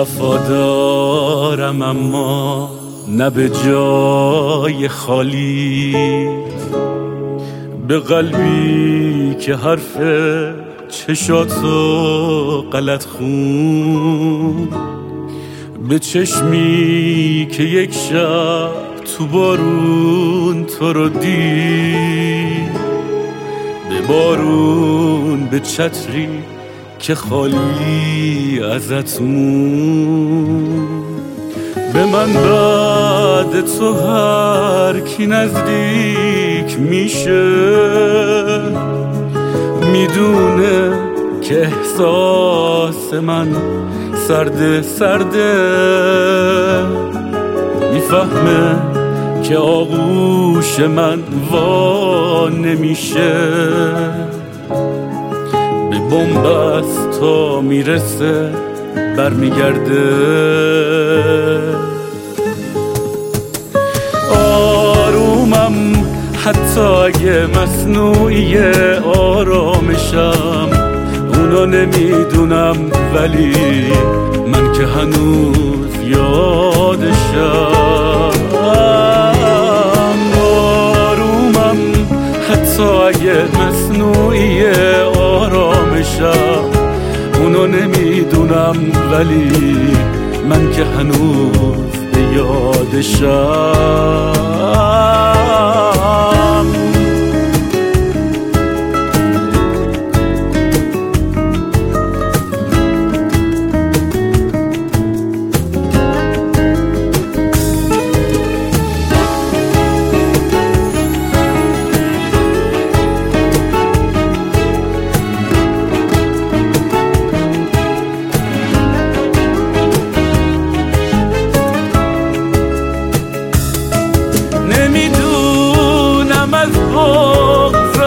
وفادارم اما نه به جای خالی، به قلبی که حرف چشاتو غلط خون، به چشمی که یک شب تو بارون تو رو دید، به بارون، به چتری که خالی ازت مون. به من بعد تو هر کی نزدیک میشه میدونه که احساس من سرده سرده، میفهمه که آغوش من وا نمیشه، به بنبست تا میرسه برمیگرده. آرومم حتی اگه مصنوعی آرامشم، اونو نمیدونم ولی من که هنوز یادشم. آرومم حتی اگه مصنوعی آرامشم، اونو نمیدونم ولی من که هنوز به یادشم. نمیدونم از بغض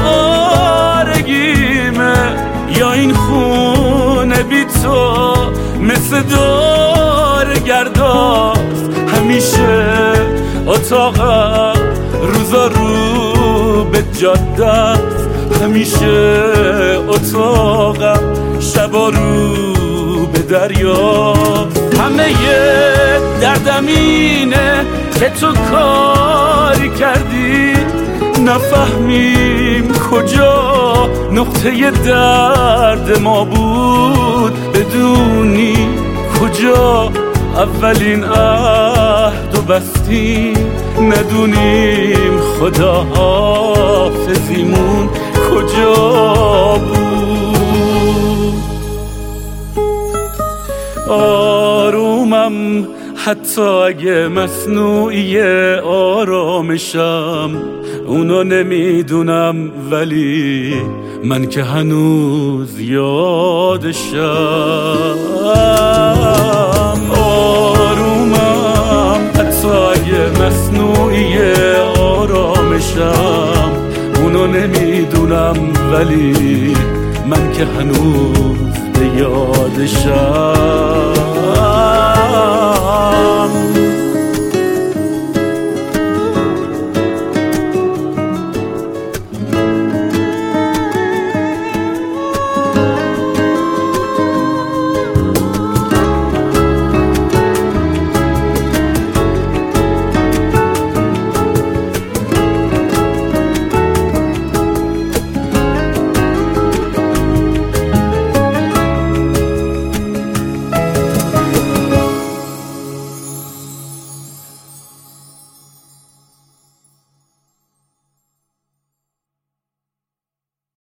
آوارگیمه یا این خونه بی تو مثل دور گرداست. همیشه اتاقم روزا رو به جاده است، همیشه اتاقم شبا رو به دریا. همه دردم اینه که تو کاری کردی نفهمیم کجا نقطه درد ما بود، بدونی کجا اولین عهد و بستیم، ندونیم خدا حافظیمون کجا بود. آرومم حتی اگه مصنوعی آرامشم، اونو نمیدونم ولی من که هنوز یادشم. آرومم حتی اگه مصنوعی آرامشم، اونو نمیدونم ولی من که هنوز به یادشم.